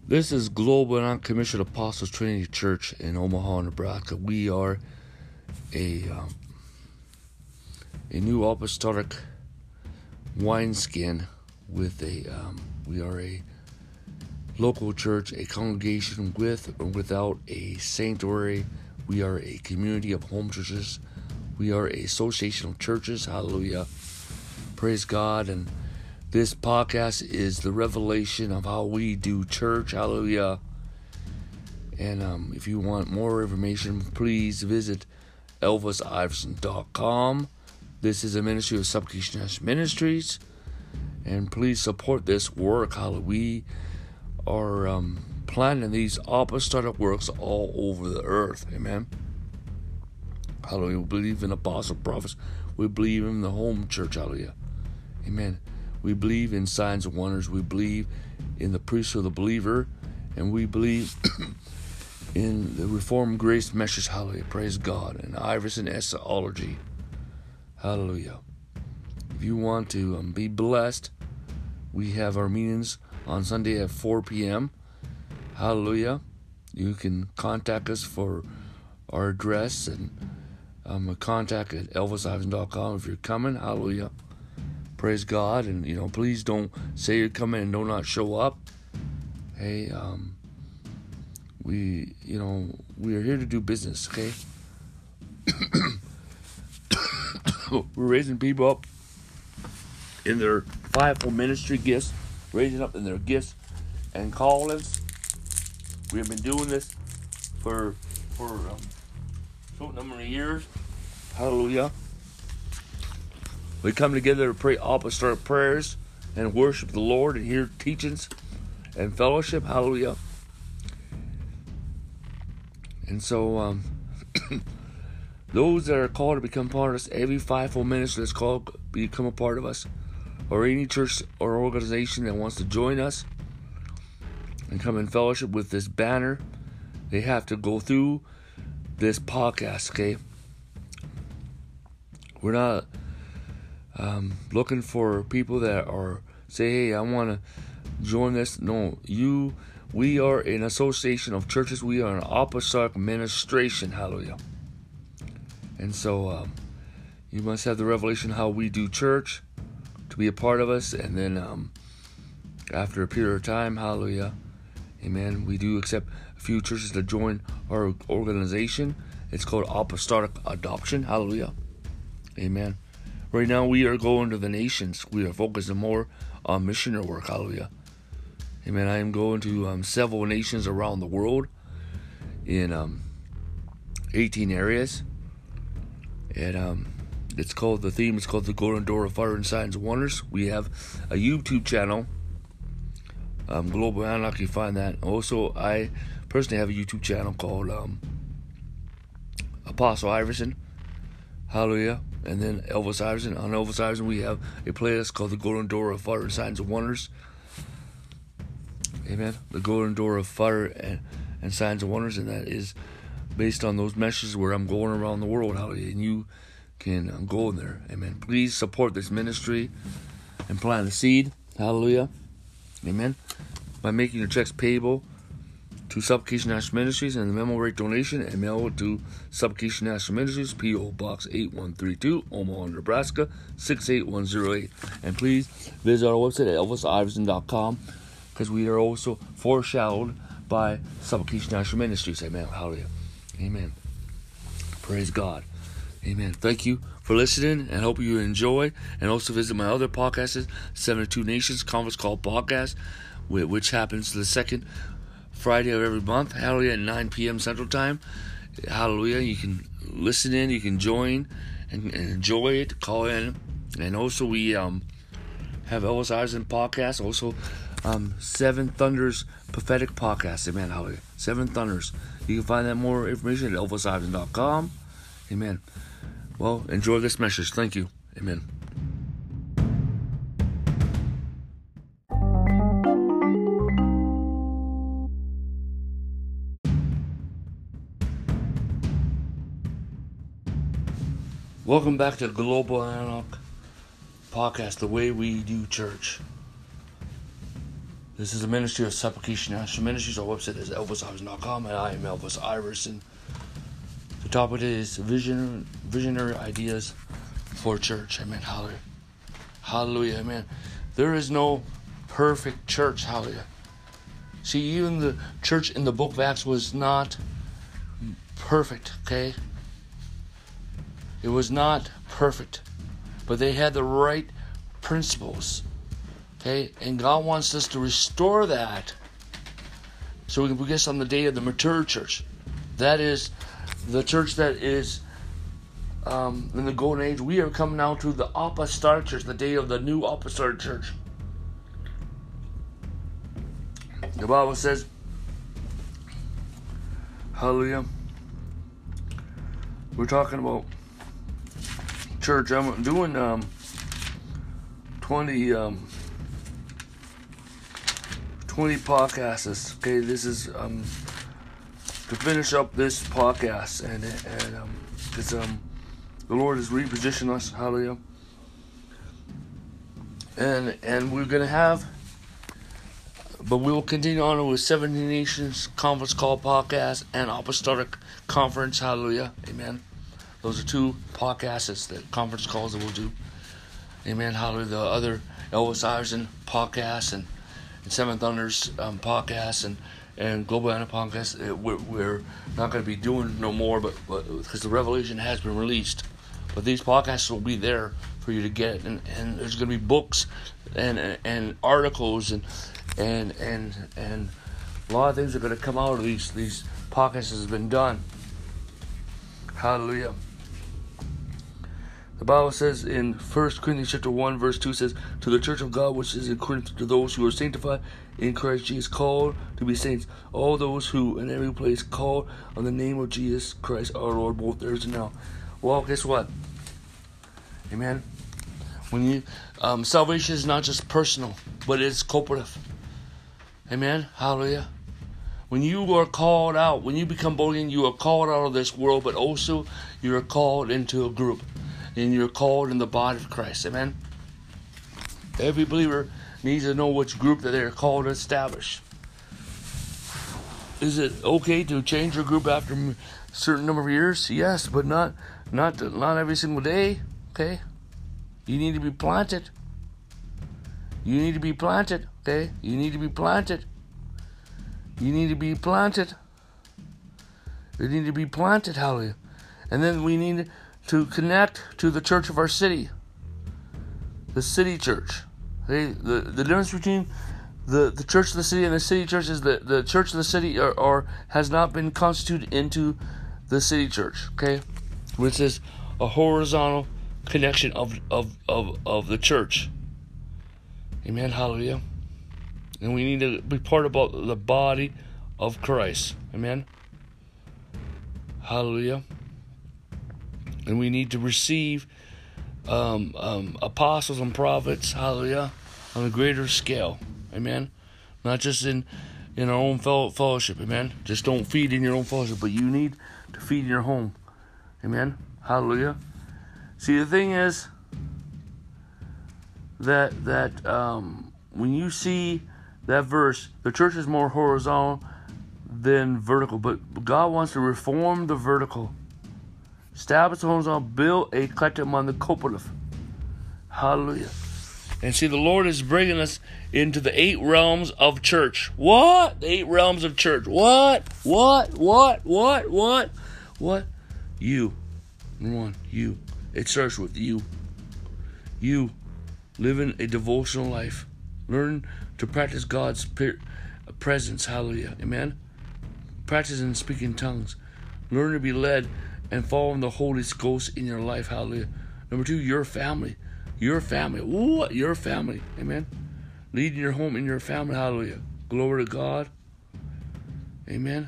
This is Global Non-Commissioned Apostles Trinity Church in Omaha, Nebraska. We are a new apostolic wineskin with we are a local church, a congregation with or without a sanctuary. We are a community of home churches. We are a association of churches. Hallelujah. Praise God. And this podcast is the revelation of how we do church. Hallelujah. And if you want more information, please visit elvisiverson.com. This is a ministry of Supplication National Ministries. And please support this work. Hallelujah. We are planting these apostolic works all over the earth. Amen. Hallelujah. We believe in apostle prophets. We believe in the home church. Hallelujah. Amen. We believe in signs and wonders. We believe in the priesthood of the believer. And we believe in the Reformed Grace message. Hallelujah. Praise God. And Iverson Esseology. Hallelujah. If you want to be blessed, we have our meetings on Sunday at 4 p.m. Hallelujah. You can contact us for our address and contact at elvisiverson.com if you're coming. Hallelujah. Praise God. And, please don't say you're coming and do not show up. Hey, we are here to do business, okay? We're raising people up in their fivefold ministry gifts, raising up in their gifts and callings. We have been doing this for a short number of years. Hallelujah. We come together to pray apostolic prayers and worship the Lord and hear teachings and fellowship. Hallelujah. And so, those that are called to become part of us, every fivefold ministry that's called to become a part of us, or any church or organization that wants to join us and come in fellowship with this banner, they have to go through this podcast, okay? We're not looking for people that are say, hey, I want to join this. No, we are an association of churches. We are an apostolic ministration. Hallelujah. And so you must have the revelation how we do church to be a part of us. And then after a period of time, hallelujah, amen, we do accept a few churches to join our organization. It's called Apostolic Adoption. Hallelujah. Amen. Right now we are going to the nations. We are focusing more on missionary work. Hallelujah. Amen. I am going to several nations around the world in 18 areas. And the theme is called The Golden Door of Fire and Signs and Wonders. We have a YouTube channel, Global Anarchy. You find that. Also, I personally have a YouTube channel called Apostle Iverson. Hallelujah. And then Elvis Iverson. On Elvis Iverson, we have a playlist called The Golden Door of Fire and Signs and Wonders. Amen. The Golden Door of Fire and Signs and Wonders. And that is based on those messages where I'm going around the world. Hallelujah. And you can go in there. Amen. Please support this ministry and plant a seed. Hallelujah. Amen. By making your checks payable to Supplication National Ministries and the memo rate donation, and mail it to Supplication National Ministries, P.O. Box 8132, Omaha, Nebraska 68108. And please visit our website at elvisiverson.com, because we are also foreshadowed by Supplication National Ministries. Amen. Hallelujah. Amen. Praise God. Amen. Thank you for listening, and hope you enjoy. And also visit my other podcasts, 72 Nations Conference Call Podcast, which happens the second Friday of every month. Hallelujah, at 9 p.m. Central Time. Hallelujah. You can listen in, you can join and enjoy it. Call in. And also we have Elvis Iverson podcast. Also, Seven Thunders Prophetic Podcast. Amen. Hallelujah. Seven Thunders. You can find that more information at elvisiverson.com. Amen. Well, enjoy this message. Thank you. Amen. Welcome back to Global Anarch Podcast, the way we do church. This is a ministry of Supplication National Ministries. Our website is elvisivers.com, and I am Elvis Iverson. The topic is visionary ideas for church. Amen. Hallelujah. Hallelujah. Amen. There is no perfect church. Hallelujah. See, even the church in the book of Acts was not perfect, okay? It was not perfect, but they had the right principles, okay? And God wants us to restore that so we can progress on the day of the mature church. That is the church that is in the golden age. We are coming now to the apostolic church, the day of the new apostolic church. The Bible says, hallelujah, we're talking about church. I'm doing 20 podcasts. Okay, this is to finish up this podcast, and because the Lord has repositioned us, hallelujah, and we're gonna have. But we will continue on with 70 Nations Conference Call podcast and Apostolic Conference. Hallelujah. Amen. Those are two podcasts, the conference calls that we'll do. Amen. Hallelujah. The other Elvis Iverson podcast and Seven Thunders podcast and Global Anna podcast, we're not going to be doing no more, but because the revelation has been released. But these podcasts will be there for you to get, and there's going to be books and articles and a lot of things are going to come out of these podcasts has been done. Hallelujah. The Bible says in 1 Corinthians chapter 1 verse 2 says, to the church of God which is in Corinth, to those who are sanctified in Christ Jesus, called to be saints, all those who in every place called on the name of Jesus Christ our Lord, both there and now. Well, guess what? Amen. When you salvation is not just personal, but it's corporative. Amen. Hallelujah. When you are called out, when you become born again, you are called out of this world, but also you are called into a group, and you're called in the body of Christ. Amen. Every believer needs to know which group that they're called to establish. Is it okay to change your group after a certain number of years? Yes, but not every single day. Okay. You need to be planted. You need to be planted, okay? You need to be planted. You need to be planted. You need to be planted, hallelujah. And then we need to connect to the church of our city. The city church. Okay? The difference between the church of the city and the city church is that the church of the city has not been constituted into the city church, okay? Which is a horizontal connection of the church. Amen. Hallelujah. And we need to be part about the body of Christ. Amen. Hallelujah. And we need to receive apostles and prophets. Hallelujah. On a greater scale. Amen. Not just in our own fellowship. Amen. Just don't feed in your own fellowship, but you need to feed in your home. Amen. Hallelujah. See, the thing is that when you see that verse, the church is more horizontal than vertical, but God wants to reform the vertical, establish the horizontal, build a collective among the corporative. Hallelujah. And see, the Lord is bringing us into the 8 realms of church. What? The 8 realms of church. What? You. Number 1, you. It starts with you. You. Living a devotional life. Learn to practice God's presence. Hallelujah. Amen. Practice and speak in tongues. Learn to be led and following the Holy Ghost in your life. Hallelujah. Number 2, your family. Your family. What? Your family. Amen. Leading your home in your family. Hallelujah. Glory to God. Amen.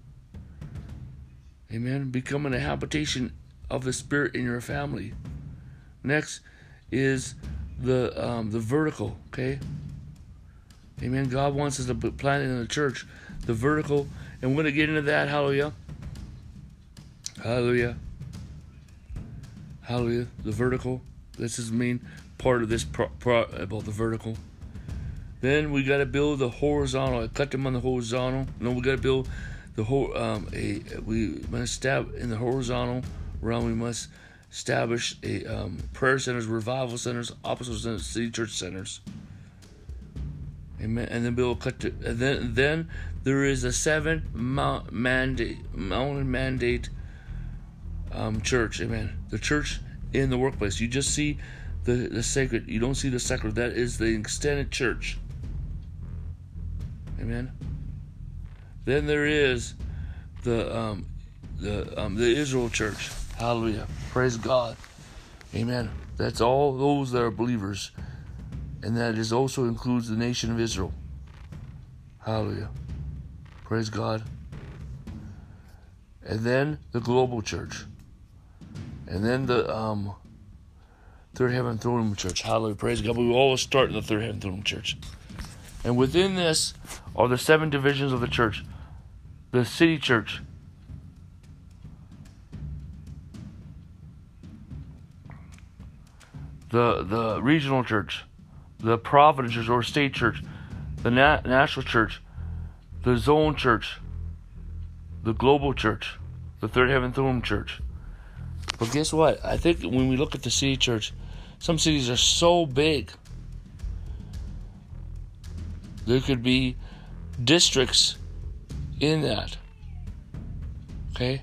Amen. Becoming a habitation of the Spirit in your family. Next is the vertical, okay? Amen. God wants us to put planted in the church. The vertical, and we're going to get into that. Hallelujah. Hallelujah. Hallelujah. The vertical. This is the main part of this about the vertical. Then we got to build the horizontal. I cut them on the horizontal. No, we got to build the whole. We must establish in the horizontal realm. We must establish a prayer centers, revival centers, apostle centers, city church centers. Amen. And then build then there is a 7 mountain mandate church. Amen. The church in the workplace. You just see the sacred. You don't see the sacred. That is the extended church. Amen. Then there is the Israel church. Hallelujah. Praise God. Amen. That's all those that are believers. And that is also includes the nation of Israel. Hallelujah. Praise God. And then the global church. And then the Third Heaven Throne Room Church. Hallelujah. Praise God. But we always start in the Third Heaven Throne Room Church. And within this are the 7 divisions of the church. The city church. The regional church. The province church or state church. The national church. The zone church. The global church. The Third Heaven Throne Room Church. But guess what? I think when we look at the city church, some cities are so big. There could be districts in that. Okay?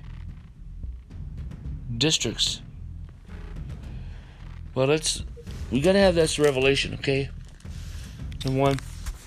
Districts. Well, we got to have this revelation, okay? And one,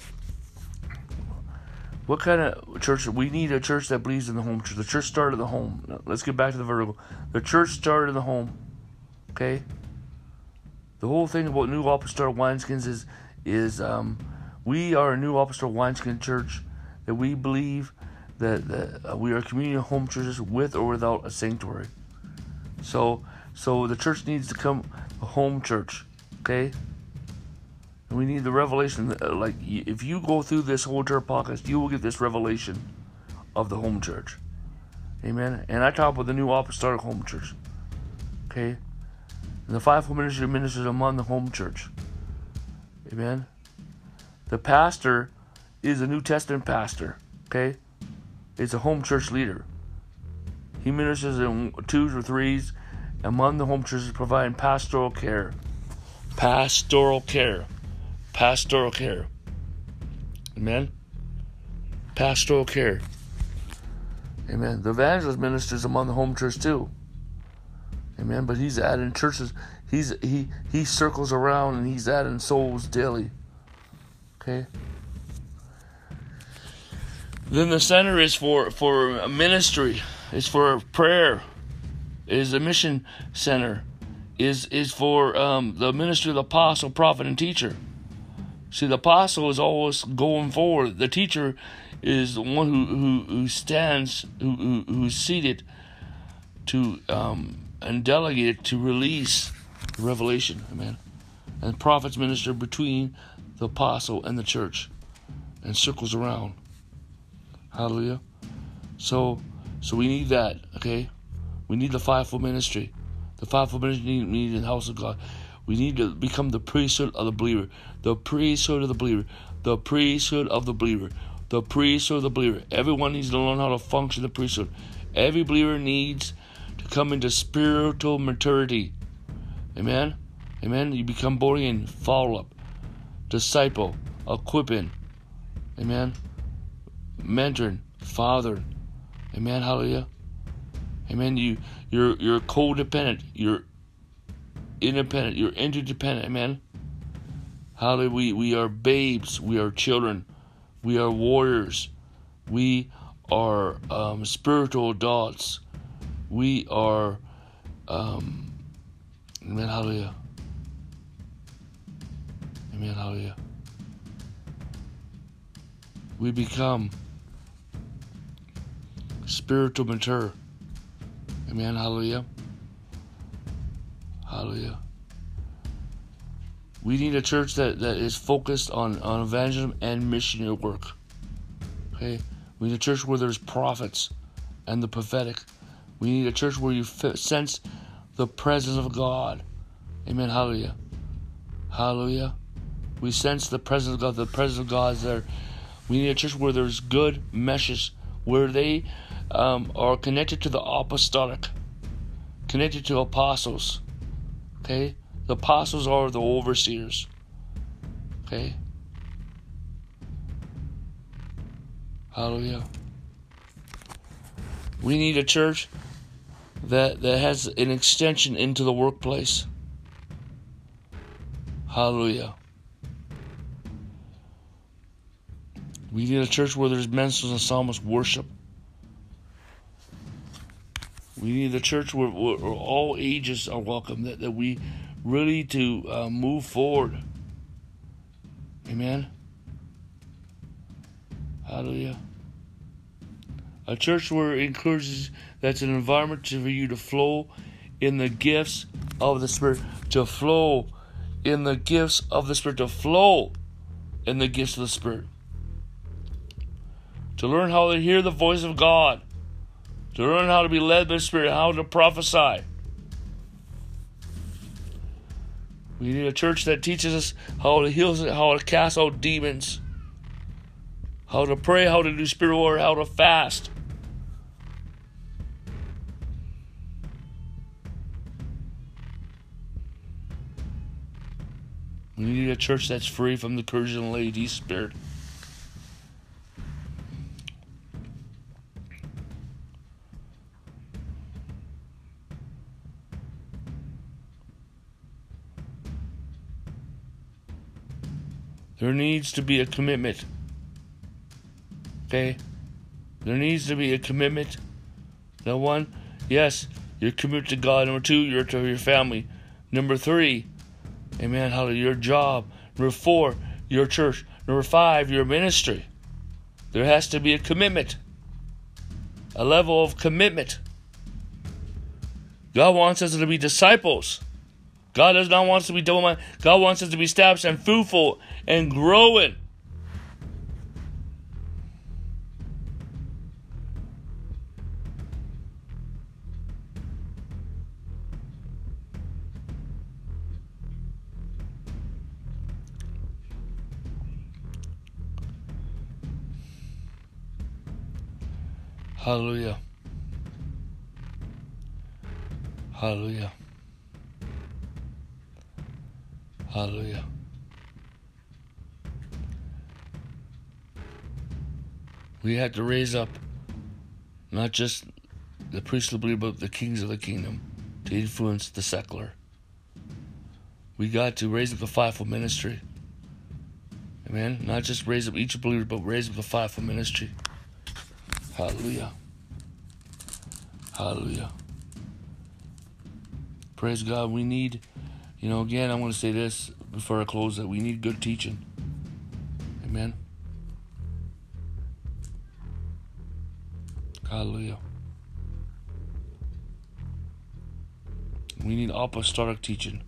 what kind of church? We need a church that believes in the home church. The church started in the home. Now, let's get back to the vertical. The church started in the home, okay? The whole thing about New Apostolic Wineskins is we are a New Apostolic Wineskin church that we believe that we are community home churches with or without a sanctuary. So the church needs to come a home church, okay? And we need the revelation. Like if you go through this whole entire podcast, you will get this revelation of the home church. Amen. And I talk about the New Apostolic Home Church, okay? And the fivefold ministry ministers among the home church. Amen. The pastor is a New Testament pastor, okay? It's a home church leader. He ministers in 2s or 3s among the home churches, providing pastoral care. Pastoral care. Pastoral care. Amen. Pastoral care. Amen. The evangelist ministers among the home church too. Amen. But he's adding churches. He circles around and he's adding souls daily. Okay. Then the center is for ministry. It's for prayer. It is a mission center. Is for the ministry of the apostle, prophet, and teacher. See, the apostle is always going forward. The teacher is the one who stands, who's seated to and delegated to release the revelation. Amen. And the prophets minister between the apostle and the church, and circles around. Hallelujah. So we need that. Okay, we need the fivefold ministry. The fivefold ministry needed in the house of God. We need to become the priesthood of the believer. The priesthood of the believer. The priesthood of the believer. The priesthood of the believer. Everyone needs to learn how to function the priesthood. Every believer needs to come into spiritual maturity. Amen? Amen? You become born again, follow up, disciple, equipping. Amen? Mentoring, fathering. Amen? Hallelujah? Amen? You're codependent. You're independent. You're interdependent. Amen? Hallelujah. We are babes. We are children. We are warriors. We are spiritual adults. We are amen. Hallelujah. Amen. Hallelujah. We become spiritual mature. Amen. Hallelujah. Hallelujah. We need a church that is focused on evangelism and missionary work. Okay? We need a church where there's prophets and the prophetic. We need a church where you sense the presence of God. Amen. Hallelujah. Hallelujah. We sense the presence of God. The presence of God is there. We need a church where there's good meshes, where they are connected to the apostolic, connected to apostles. Okay? The apostles are the overseers. Okay? Hallelujah. We need a church that has an extension into the workplace. Hallelujah. We need a church where there's minstrels and psalmists worship. We need a church where all ages are welcome, that we really to move forward. Amen. Hallelujah. A church where it encourages, that's an environment for you to flow in the gifts of the Spirit, to flow in the gifts of the Spirit, to flow in the gifts of the Spirit. To learn how to hear the voice of God. To learn how to be led by the Spirit, how to prophesy. We need a church that teaches us how to heal, how to cast out demons, how to pray, how to do spiritual work, how to fast. We need a church that's free from the curse and lazy spirit. There needs to be a commitment. Okay? There needs to be a commitment. Number one, yes, you're committed to God. Number two, you're to your family. Number three, amen, hallelujah, your job. Number four, your church. Number five, your ministry. There has to be a commitment. A level of commitment. God wants us to be disciples. God does not want us to be double-minded. God wants us to be established and fruitful and growing. Hallelujah. Hallelujah. Hallelujah. We had to raise up not just the priestly believer, but the kings of the kingdom to influence the secular. We got to raise up the fivefold ministry. Amen. Not just raise up each believer, but raise up the fivefold ministry. Hallelujah. Hallelujah. Praise God. We need, again, I'm going to say this before I close, that we need good teaching. Amen. Hallelujah. We need apostolic teaching.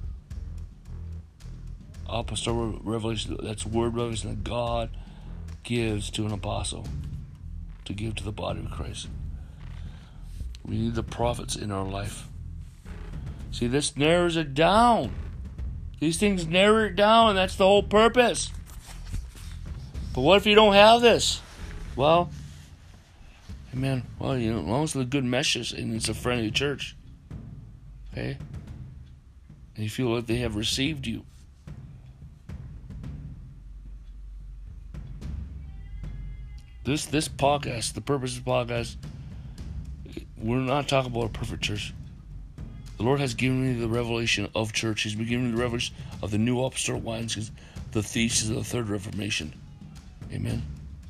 Apostolic revelation, that's word revelation that God gives to an apostle to give to the body of Christ. We need the prophets in our life. See, this narrows it down. These things narrow it down, and that's the whole purpose. But what if you don't have this? Well, amen. Well, as long as the good meshes and it's a friendly church, okay, and you feel like they have received you. This podcast, the purpose of the podcast, we're not talking about a perfect church. The Lord has given me the revelation of church. He's been giving me the revelation of the new apostolic wines, the thesis of the third Reformation. Amen.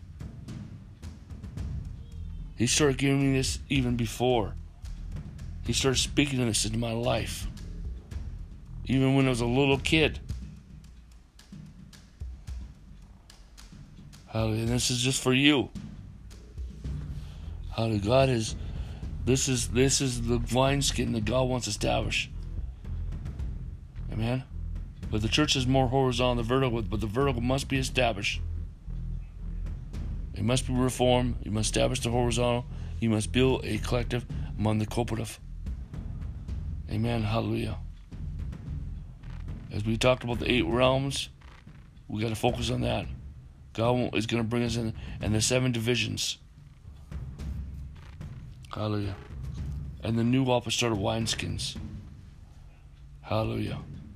He started giving me this even before. He started speaking to this into my life. Even when I was a little kid. Hallelujah. And this is just for you. Hallelujah. This is the wineskin that God wants to establish. Amen. But the church is more horizontal than vertical, but the vertical must be established. It must be reformed. You must establish the horizontal. You must build a collective among the cooperative. Amen. Hallelujah. As we talked about the 8 realms, We got to focus on that. God is going to bring us in the 7 divisions. Hallelujah. And the new apostolic wineskins. Hallelujah.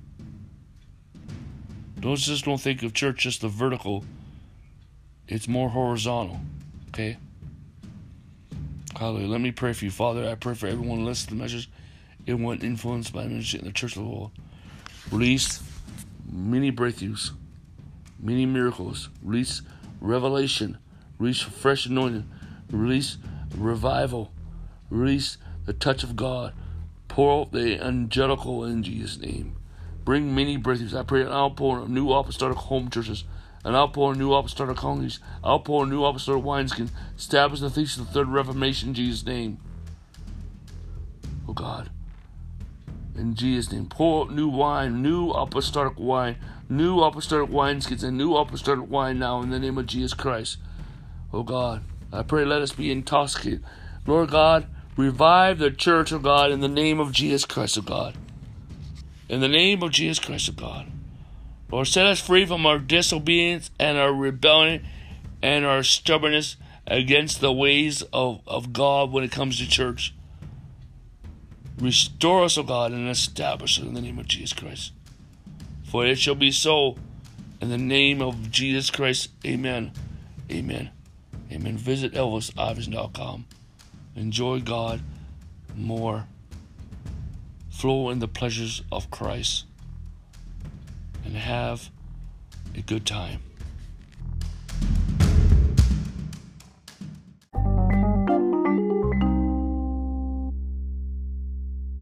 Don't think of church just the vertical. It's more horizontal. Okay? Hallelujah. Let me pray for you, Father. I pray for everyone listening to the message. Everyone influenced by the ministry in the church of the world. Release many breakthroughs, many miracles. Release revelation. Release fresh anointing. Release revival. Release the touch of God. Pour out the angelical in Jesus' name. Bring many breakthroughs. I pray an outpouring of new apostolic home churches, an outpouring of new apostolic congregations, outpouring of new apostolic wineskin. Establish the thesis of the third reformation in Jesus' name. Oh God. In Jesus' name. Pour out new wine, new apostolic wine, new apostolic wineskins, and new apostolic wine now in the name of Jesus Christ. Oh God. I pray let us be intoxicated. Lord God, revive the church of God in the name of Jesus Christ of God. In the name of Jesus Christ of God. Lord, set us free from our disobedience and our rebellion and our stubbornness against the ways of God when it comes to church. Restore us, O God, and establish us in the name of Jesus Christ. For it shall be so in the name of Jesus Christ. Amen. Amen. Amen. Visit ElvisIverson.com. Enjoy God more. Flow in the pleasures of Christ. And have a good time.